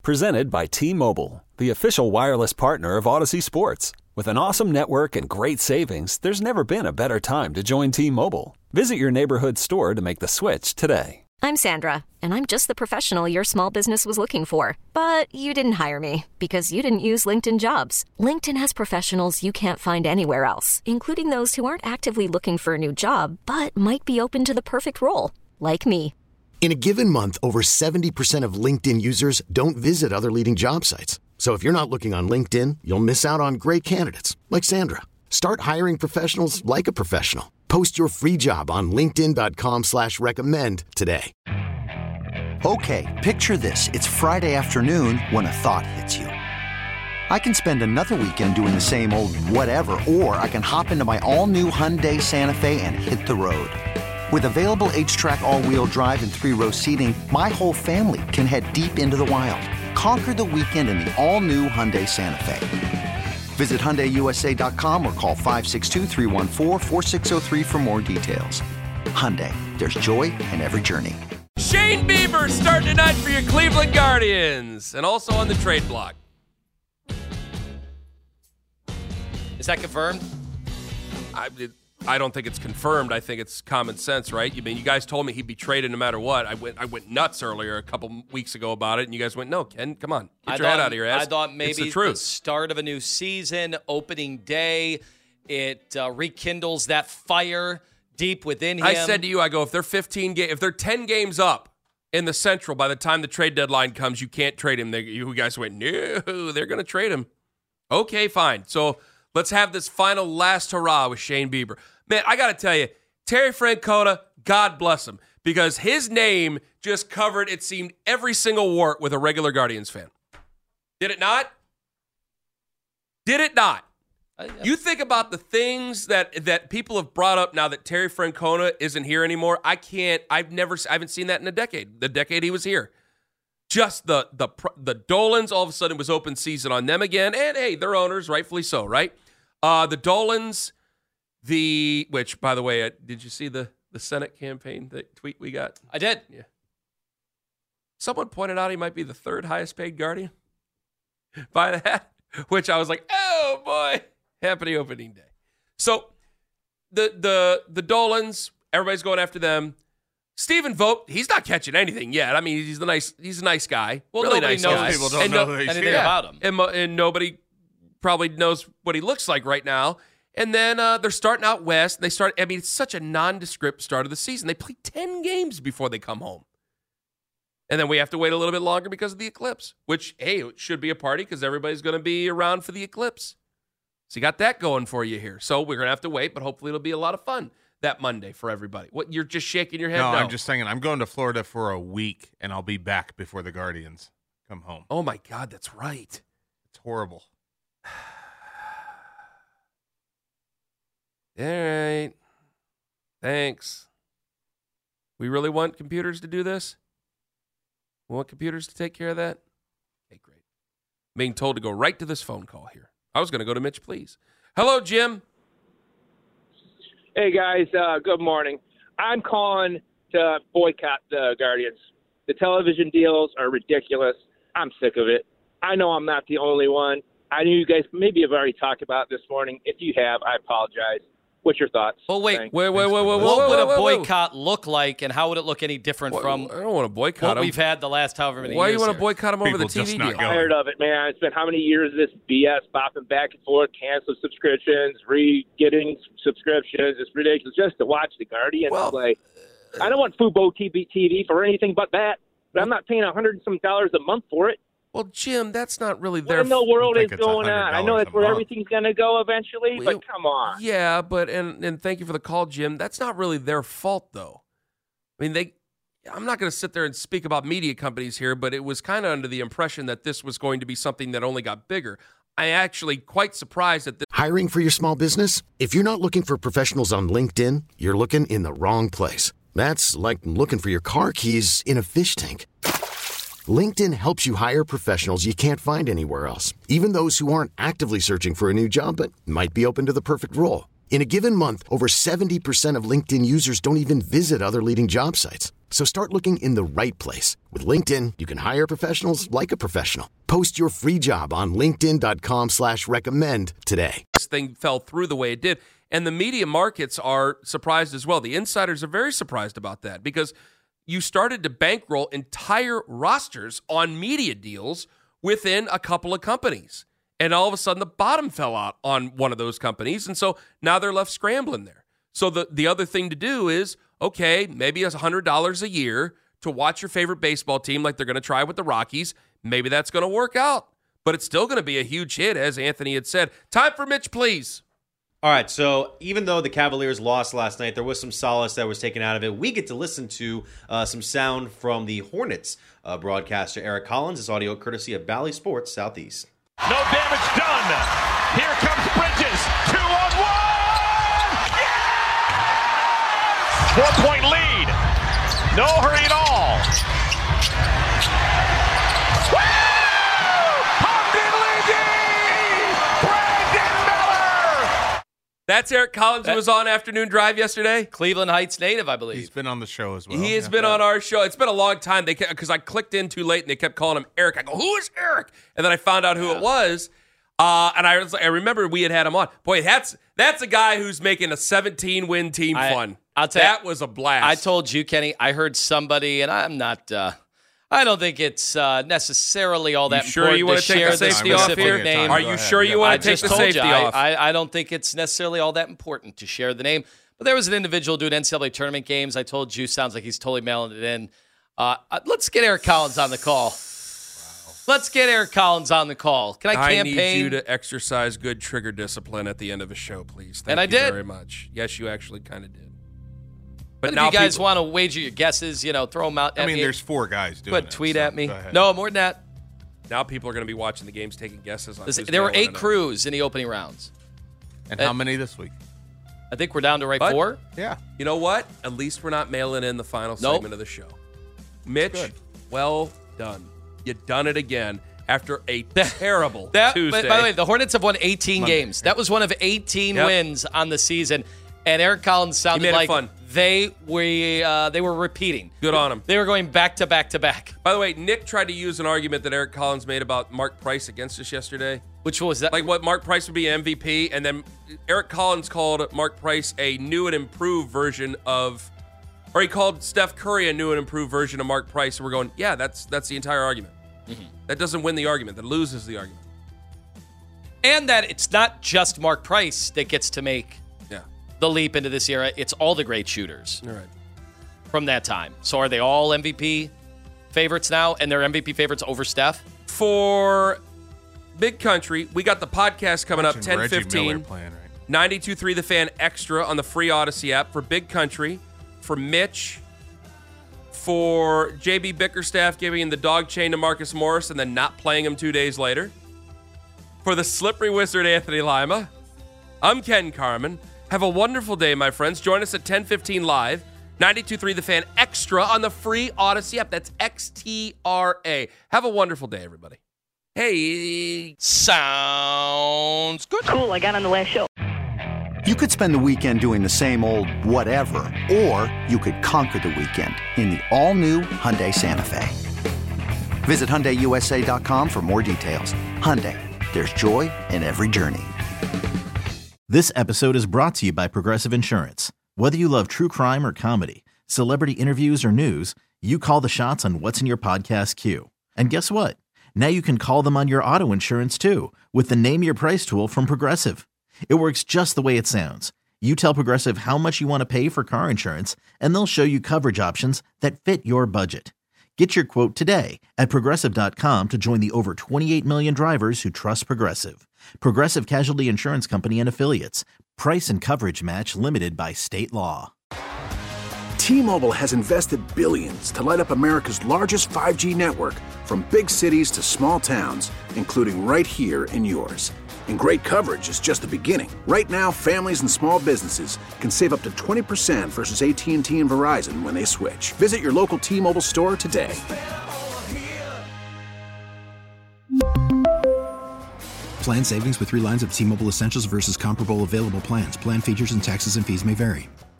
Presented by T-Mobile, the official wireless partner of Odyssey Sports. With an awesome network and great savings, there's never been a better time to join T-Mobile. Visit your neighborhood store to make the switch today. I'm Sandra, and I'm just the professional your small business was looking for. But you didn't hire me because you didn't use LinkedIn Jobs. LinkedIn has professionals you can't find anywhere else, including those who aren't actively looking for a new job, but might be open to the perfect role, like me. In a given month, over 70% of LinkedIn users don't visit other leading job sites. So if you're not looking on LinkedIn, you'll miss out on great candidates like Sandra. Start hiring professionals like a professional. Post your free job on linkedin.com/recommend today. Okay, picture this. It's Friday afternoon when a thought hits you. I can spend another weekend doing the same old whatever, or I can hop into my all-new Hyundai Santa Fe and hit the road. With available H-Track all-wheel drive and 3-row seating, my whole family can head deep into the wild. Conquer the weekend in the all-new Hyundai Santa Fe. Visit HyundaiUSA.com or call 562-314-4603 for more details. Hyundai, there's joy in every journey. Shane Bieber starting tonight for your Cleveland Guardians and also on the trade block. Is that confirmed? I don't think it's confirmed. I think it's common sense, right? You mean you guys told me he'd be traded no matter what. I went nuts earlier a couple weeks ago about it, and you guys went, "No, Ken, come on, get your head out of your ass." I thought maybe it's the truth. The start of a new season, opening day, it rekindles that fire deep within him. I said to you, I go, if they're 10 games up in the Central by the time the trade deadline comes, you can't trade him. You guys went, no, they're going to trade him. Okay, fine. So let's have this final last hurrah with Shane Bieber. Man, I got to tell you, Terry Francona, God bless him, because his name just covered, it seemed, every single wart with a regular Guardians fan. Did it not? Did it not? You think about the things that people have brought up now that Terry Francona isn't here anymore. I haven't seen that in a decade. The decade he was here. Just the Dolans, all of a sudden it was open season on them again. And hey, they're owners, rightfully so, right? The Dolans, which, by the way, did you see the Senate campaign tweet we got? I did. Yeah. Someone pointed out he might be the third highest paid Guardian by that, which I was like, oh boy, happy opening day. So the Dolans, everybody's going after them. Stephen Vogt, he's not catching anything yet. I mean, he's a nice guy. Well, really nobody nice knows. guy. People don't know anything about him. And nobody probably knows what he looks like right now. And then they're starting out west. It's such a nondescript start of the season. They play 10 games before they come home. And then we have to wait a little bit longer because of the eclipse, which, hey, it should be a party because everybody's going to be around for the eclipse. So you got that going for you here. So we're going to have to wait, but hopefully it'll be a lot of fun that Monday for everybody. What, you're just shaking your head? No, I'm just saying I'm going to Florida for a week, and I'll be back before the Guardians come home. Oh, my God, that's right. It's horrible. All right. Thanks. We really want computers to do this? We want computers to take care of that? Okay, great. Being told to go right to this phone call here. I was going to go to Mitch, please. Hello, Jim. Hey, guys. Good morning. I'm calling to boycott the Guardians. The television deals are ridiculous. I'm sick of it. I know I'm not the only one. I know you guys maybe have already talked about it this morning. If you have, I apologize. What's your thoughts? Well, wait. Thanks. What would a boycott look like, and how would it look any different from I don't want to boycott what we've had the last however many years? Why do you want to here? boycott them over the TV deal? I'm tired of it, man. It's been how many years of this BS bopping back and forth, cancel subscriptions, getting subscriptions. It's ridiculous just to watch the Guardians play. I don't want Fubo TV for anything but that, but I'm not paying $100 and some a month for it. Well, Jim, that's not really their... What in the world is going on? I know that's where everything's going to go eventually, but come on. Yeah, but, and thank you for the call, Jim. That's not really their fault, though. I mean, I'm not going to sit there and speak about media companies here, but it was kind of under the impression that this was going to be something that only got bigger. I'm actually quite surprised at this. Hiring for your small business? If you're not looking for professionals on LinkedIn, you're looking in the wrong place. That's like looking for your car keys in a fish tank. LinkedIn helps you hire professionals you can't find anywhere else, even those who aren't actively searching for a new job but might be open to the perfect role. In a given month, over 70% of LinkedIn users don't even visit other leading job sites. So start looking in the right place. With LinkedIn, you can hire professionals like a professional. Post your free job on linkedin.com/recommend today. This thing fell through the way it did. And the media markets are surprised as well. The insiders are very surprised about that because you started to bankroll entire rosters on media deals within a couple of companies. And all of a sudden, the bottom fell out on one of those companies. And so now they're left scrambling there. So the other thing to do is, okay, maybe it's $100 a year to watch your favorite baseball team like they're going to try with the Rockies. Maybe that's going to work out. But it's still going to be a huge hit, as Anthony had said. Time for Mitch, please. All right, so even though the Cavaliers lost last night, there was some solace that was taken out of it. We get to listen to some sound from the Hornets broadcaster, Eric Collins. This audio courtesy of Bally Sports Southeast. No damage done. Here comes Bridges. 2-on-1. Yes! 4-point lead. No hurry at all. Woo! That's Eric Collins, who was on Afternoon Drive yesterday. Cleveland Heights native, I believe. He's been on the show as well. He has been on our show. It's been a long time because I clicked in too late and they kept calling him Eric. I go, who is Eric? And then I found out who it was. And I remember we had him on. Boy, that's a guy who's making a 17-win team fun. I'll tell you, that was a blast. I told you, Kenny, I heard somebody, and I'm not. I don't think it's necessarily all that important you want to share take the safety the off specific here? name. Are you sure you want to take the safety off? I don't think it's necessarily all that important to share the name. But there was an individual doing NCAA tournament games. I told you, sounds like he's totally mailing it in. Let's get Eric Collins on the call. Let's get Eric Collins on the call. Can I campaign? I need you to exercise good trigger discipline at the end of a show, please. Thank you very much. Yes, you actually kind of did. But if you guys want to wager your guesses, throw them out. I mean, there's 4 guys doing it. Tweet at me. No, more than that. Now people are going to be watching the games, taking guesses on. There were 8 crews in the opening rounds. And how many this week? I think we're down to 4. Yeah. You know what? At least we're not mailing in the final segment of the show. Mitch, well done. You done it again after a terrible Tuesday. By the way, the Hornets have won 18 games. That was one of 18 wins on the season. And Eric Collins sounded like they were repeating. Good on him. They were going back to back to back. By the way, Nick tried to use an argument that Eric Collins made about Mark Price against us yesterday. Which was that? Like what Mark Price would be an MVP, and then Eric Collins called Mark Price a new and improved version of, or he called Steph Curry a new and improved version of Mark Price. And we're going, yeah, that's the entire argument. Mm-hmm. That doesn't win the argument. That loses the argument. And that it's not just Mark Price that gets to make the leap into this era. It's all the great shooters from that time. So are they all MVP favorites now, and they're MVP favorites over Steph? For Big Country, we got the podcast coming up 10:15. 92.3 The Fan Extra on the free Odyssey app. For Big Country, for Mitch, for JB Bickerstaff giving the dog chain to Marcus Morris and then not playing him 2 days later. For the Slippery Wizard Anthony Lima, I'm Ken Carman. Have a wonderful day, my friends. Join us at 10:15 live, 92.3 The Fan Extra on the free Odyssey app. That's XTRA. Have a wonderful day, everybody. Hey. Sounds good. Cool, I got on the last show. You could spend the weekend doing the same old whatever, or you could conquer the weekend in the all-new Hyundai Santa Fe. Visit HyundaiUSA.com for more details. Hyundai, there's joy in every journey. This episode is brought to you by Progressive Insurance. Whether you love true crime or comedy, celebrity interviews or news, you call the shots on what's in your podcast queue. And guess what? Now you can call them on your auto insurance too with the Name Your Price tool from Progressive. It works just the way it sounds. You tell Progressive how much you want to pay for car insurance, and they'll show you coverage options that fit your budget. Get your quote today at Progressive.com to join the over 28 million drivers who trust Progressive. Progressive Casualty Insurance Company and Affiliates. Price and coverage match limited by state law. T-Mobile has invested billions to light up America's largest 5G network, from big cities to small towns, including right here in yours. And great coverage is just the beginning. Right now, families and small businesses can save up to 20% versus AT&T and Verizon when they switch. Visit your local T-Mobile store today. Plan savings with 3 lines of T-Mobile Essentials versus comparable available plans. Plan features and taxes and fees may vary.